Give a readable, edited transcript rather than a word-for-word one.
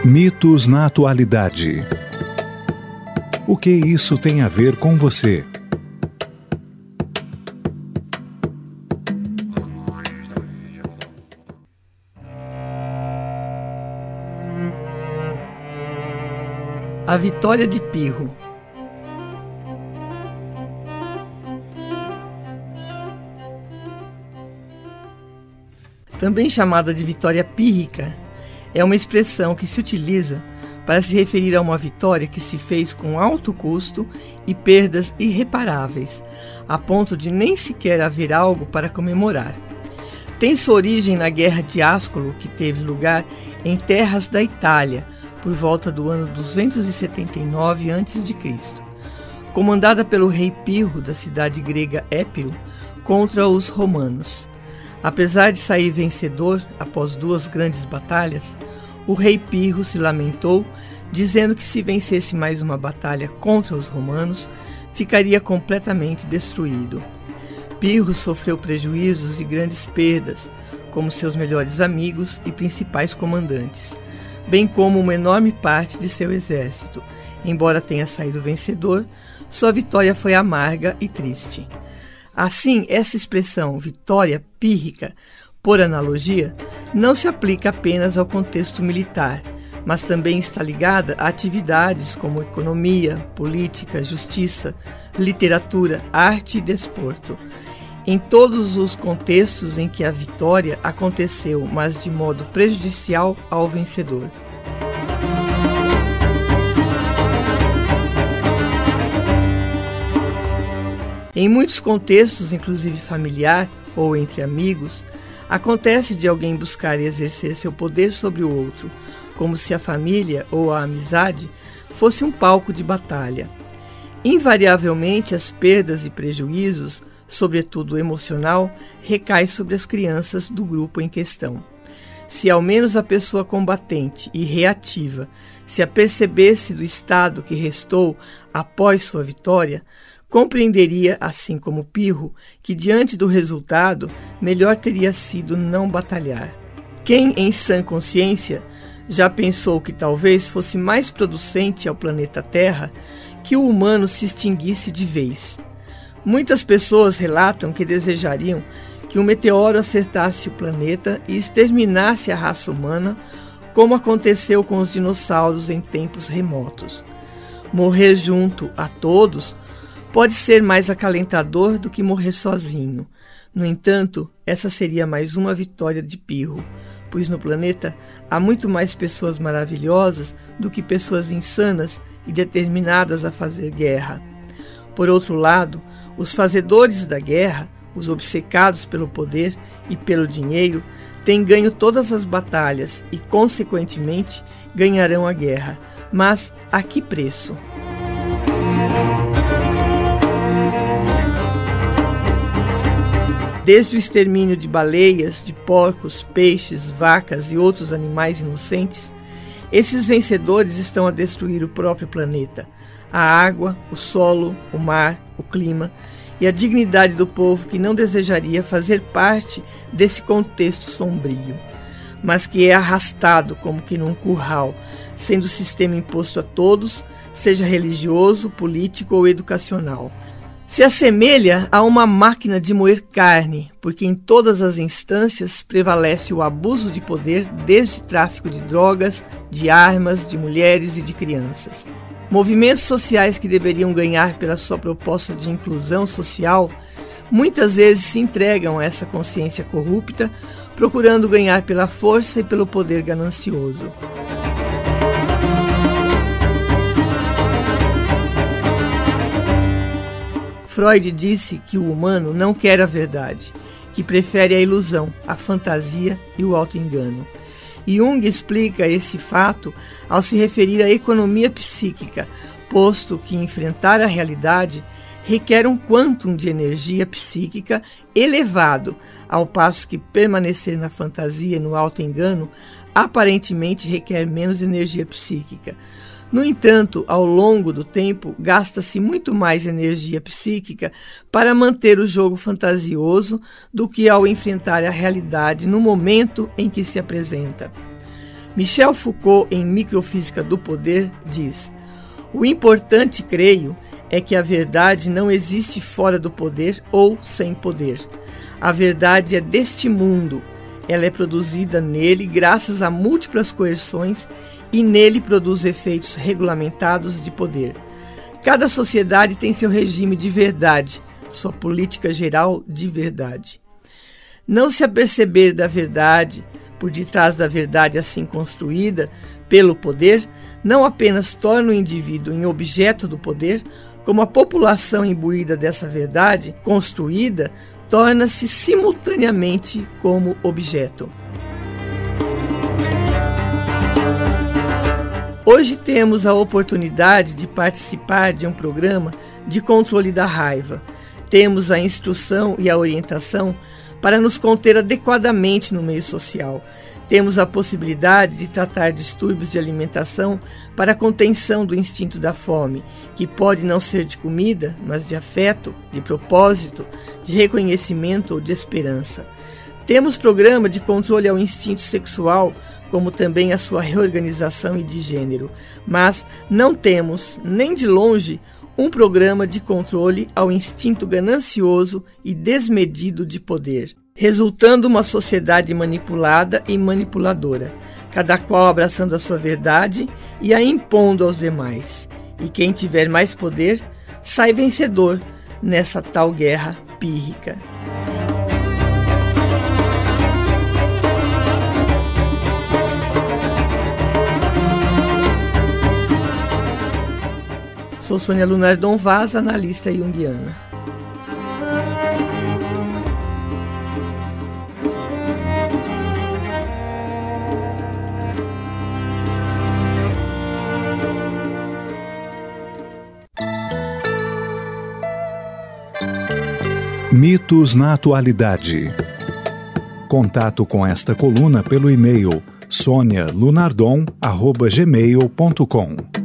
Mitos na atualidade. O que isso tem a ver com você? A vitória de Pirro. Também chamada de vitória pírrica, é uma expressão que se utiliza para se referir a uma vitória que se fez com alto custo e perdas irreparáveis, a ponto de nem sequer haver algo para comemorar. Tem sua origem na Guerra de Ascolo, que teve lugar em terras da Itália, por volta do ano 279 a.C., comandada pelo rei Pirro da cidade grega Épiro contra os romanos. Apesar de sair vencedor após 2 grandes batalhas, o rei Pirro se lamentou, dizendo que se vencesse mais uma batalha contra os romanos, ficaria completamente destruído. Pirro sofreu prejuízos e grandes perdas, como seus melhores amigos e principais comandantes, bem como uma enorme parte de seu exército. Embora tenha saído vencedor, sua vitória foi amarga e triste. Assim, essa expressão vitória pírrica, por analogia, não se aplica apenas ao contexto militar, mas também está ligada a atividades como economia, política, justiça, literatura, arte e desporto. Em todos os contextos em que a vitória aconteceu, mas de modo prejudicial ao vencedor. Em muitos contextos, inclusive familiar ou entre amigos, acontece de alguém buscar exercer seu poder sobre o outro, como se a família ou a amizade fosse um palco de batalha. Invariavelmente, as perdas e prejuízos, sobretudo emocional, recai sobre as crianças do grupo em questão. Se ao menos a pessoa combatente e reativa se apercebesse do estado que restou após sua vitória, compreenderia, assim como Pirro, que diante do resultado, melhor teria sido não batalhar. Quem, em sã consciência, já pensou que talvez fosse mais producente ao planeta Terra que o humano se extinguisse de vez? Muitas pessoas relatam que desejariam que um meteoro acertasse o planeta e exterminasse a raça humana, como aconteceu com os dinossauros em tempos remotos. Morrer junto a todos pode ser mais acalentador do que morrer sozinho. No entanto, essa seria mais uma vitória de Pirro, pois no planeta há muito mais pessoas maravilhosas do que pessoas insanas e determinadas a fazer guerra. Por outro lado, os fazedores da guerra, os obcecados pelo poder e pelo dinheiro, têm ganho todas as batalhas e, consequentemente, ganharão a guerra. Mas a que preço? Desde o extermínio de baleias, de porcos, peixes, vacas e outros animais inocentes, esses vencedores estão a destruir o próprio planeta, a água, o solo, o mar, o clima e a dignidade do povo que não desejaria fazer parte desse contexto sombrio, mas que é arrastado como que num curral, sendo o sistema imposto a todos, seja religioso, político ou educacional. Se assemelha a uma máquina de moer carne, porque em todas as instâncias prevalece o abuso de poder, desde tráfico de drogas, de armas, de mulheres e de crianças. Movimentos sociais que deveriam ganhar pela sua proposta de inclusão social, muitas vezes se entregam a essa consciência corrupta, procurando ganhar pela força e pelo poder ganancioso. Freud disse que o humano não quer a verdade, que prefere a ilusão, a fantasia e o auto-engano. Jung explica esse fato ao se referir à economia psíquica, posto que enfrentar a realidade requer um quantum de energia psíquica elevado, ao passo que permanecer na fantasia e no auto-engano aparentemente requer menos energia psíquica. No entanto, ao longo do tempo, gasta-se muito mais energia psíquica para manter o jogo fantasioso do que ao enfrentar a realidade no momento em que se apresenta. Michel Foucault, em Microfísica do Poder, diz: o importante, creio, é que a verdade não existe fora do poder ou sem poder. A verdade é deste mundo. Ela é produzida nele graças a múltiplas coerções e nele produz efeitos regulamentados de poder. Cada sociedade tem seu regime de verdade, sua política geral de verdade. Não se aperceber da verdade, por detrás da verdade assim construída pelo poder, não apenas torna o indivíduo em objeto do poder, como a população imbuída dessa verdade construída torna-se simultaneamente como objeto. Hoje temos a oportunidade de participar de um programa de controle da raiva. Temos a instrução e a orientação para nos conter adequadamente no meio social. Temos a possibilidade de tratar distúrbios de alimentação para a contenção do instinto da fome, que pode não ser de comida, mas de afeto, de propósito, de reconhecimento ou de esperança. Temos programa de controle ao instinto sexual, como também a sua reorganização e de gênero, mas não temos, nem de longe, um programa de controle ao instinto ganancioso e desmedido de poder, resultando uma sociedade manipulada e manipuladora, cada qual abraçando a sua verdade e a impondo aos demais. E quem tiver mais poder, sai vencedor nessa tal guerra pírrica. Sou Sônia Lunardon Vaz, analista junguiana. Mitos na atualidade. Contato com esta coluna pelo e-mail sonialunardon@gmail.com.